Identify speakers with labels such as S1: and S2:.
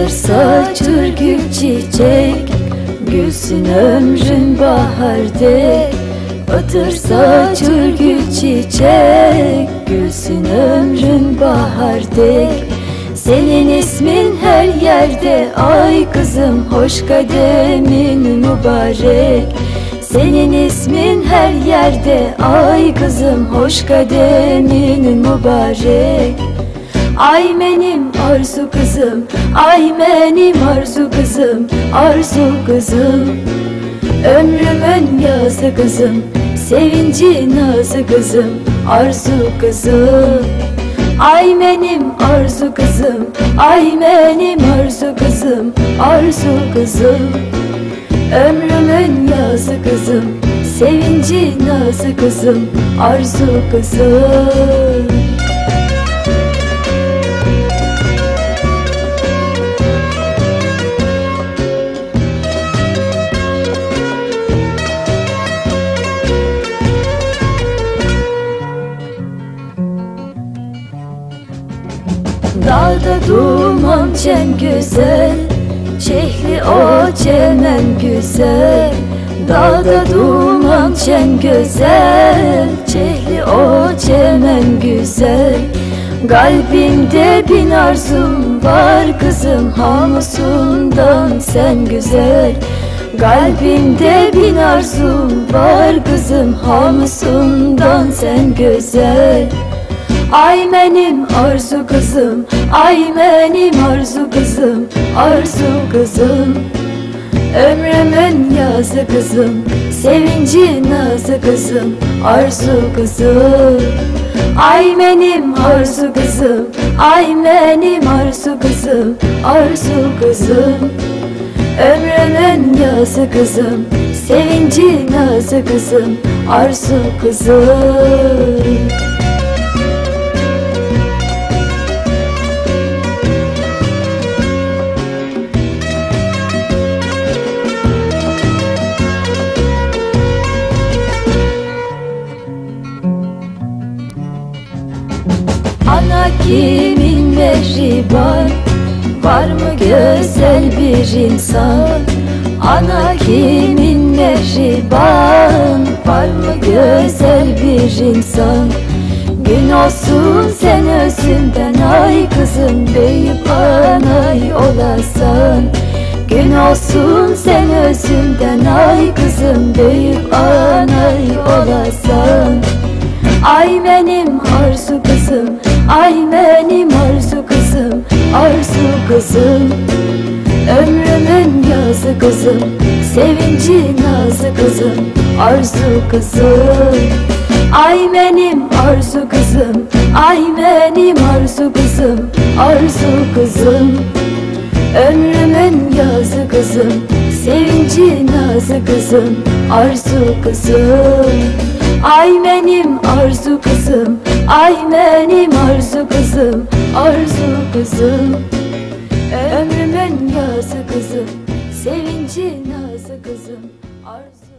S1: Atırsa gül çiçek, gülsün ömrün bahar de. Atırsa gül çiçek, gülsün ömrün bahar de. Senin ismin her yerde, ay kızım hoş kademin mübarek. Senin ismin her yerde, ay kızım hoş kademin mübarek. Ay benim arzu kızım, ay benim arzu kızım, arzu kızım. Ömrümün yazı kızım, sevinci nazı kızım, arzu kızım. Ay benim arzu kızım, ay benim arzu kızım, arzu kızım. Ömrümün yazı kızım, sevinci nazı kızım, arzu kızım. Dağda duman çen güzel, şehri o çemen güzel. Dağda duman çen güzel, şehri o çemen güzel. Kalbimde bin arzum var kızım, hamusundan sen güzel. Kalbimde bin arzum var kızım, hamusundan sen güzel. Ay benim arzu kızım, ay benim arzu kızım, arzu kızım. Ömrümün yazı kızım, sevinci nazı kızım, arzu kızım. Ay benim arzu kızım, ay benim arzu kızım, arzu kızım. Ömrümün yazı kızım, sevinci nazı kızım, arzu kızım. Ana kimin mehriban, var mı güzel bir insan? Ana kimin mehriban, var mı güzel bir insan? Gün olsun sen özünden, ay kızım büyük anay olasan. Gün olsun sen özünden, ay kızım büyük anay olasan. Ay benim arzu kızım, ay benim arzu kızım, arzu kızım. Ömrümün yazı kızım, sevinci nazı kızım, arzu kızım. Ay benim arzu kızım, ay benim arzu kızım, arzu kızım. Ömrümün yazı kızım, sevinci nazı kızım, arzu kızım. Ay benim arzu kızım, ay benim arzu kızım, arzu kızım. Ömrümün yazı kızım, sevinci nazı kızım, arzu.